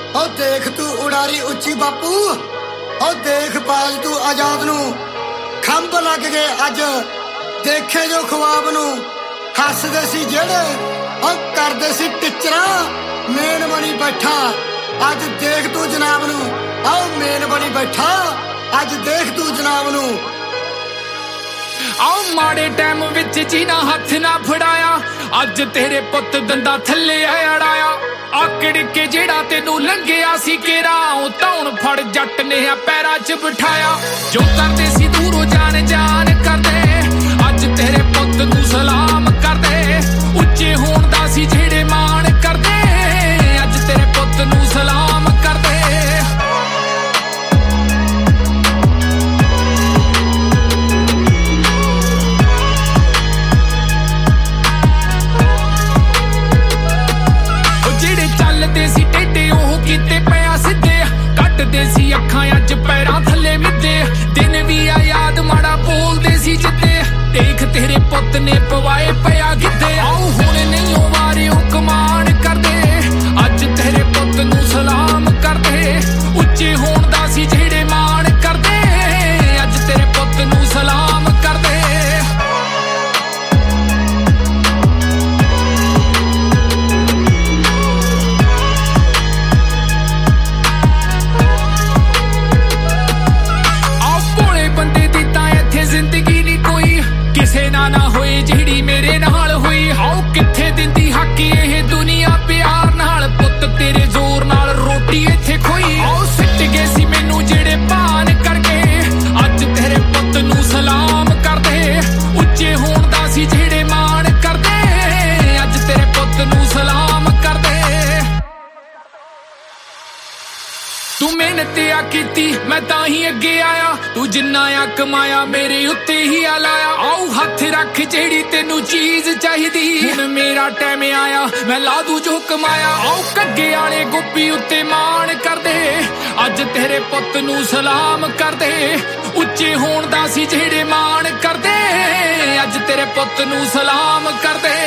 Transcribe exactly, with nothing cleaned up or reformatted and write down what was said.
ओ देख तू उड़ारी उच्ची बापू, ओ देख बाज तू आजाद नू खंभ लग गए अज देखे जो ख्वाब नू हसदे सी जेड़े ओ करदे सी टिचरा मेन बनी बैठा अज देख तू जनाब नू ओ मेन बनी बैठा अज देख तू जनाब नू। आओ माड़े टाइम विच जीना हथ ना फड़ाया अज तेरे पुत दंदा थले अड़ाया आकड़ के जेड़ा तेनू लंघिया सी केरा धौन फड़ जट ने पैरा च बिठाया जो करदे सी दूरों जान जान करदे अज तेरे पुत नू सलाम करदे उच्चे होण दा सी जेड़े मान करदे अज तेरे पुत नू सलाम करदे। अखां अज पैरां थले मिदे दिन भी आ याद माड़ा बोलदे सी जिद्दे देख तेरे पुत ने पवाए पिया गिद्दे आओ हुण नहीं ओ वारे ओ कमान करदे अज तेरे पुत नू सलाम करदे उच्चे होण दा सी जेड़े मान करदे अज तेरे पुत नू सलाम करदे। किसे ना ना होए जेड़ी मेरे नाल हुई हाओ किथे दिंदी हक ये दुनिया प्यार नाल पुत तेरे जोर नाल रोटी इथे खोई आओ सिट गए सी मैनू जेड़े भान करके अज तेरे पुत नू सलाम करदे उच्चे होण दा सी जेड़े मान करदे अज तेरे पुत नू सलाम करदे। तू मेहनत आ कीती मैं तां ही अगे आया तू जिन्ना आ कमाया मेरे उत्ते ही आ लाया आओ हथ रख जेड़ी तेनू चीज चाहिदी हुण मेरा टाइम आया मैं ला दूं जो कमाया आओ कग्गे आले गोपी उत्ते मान करदे अज तेरे पुत नू सलाम करदे उच्चे होण दा सी जेड़े मान करदे अज तेरे पुत नू सलाम करदे।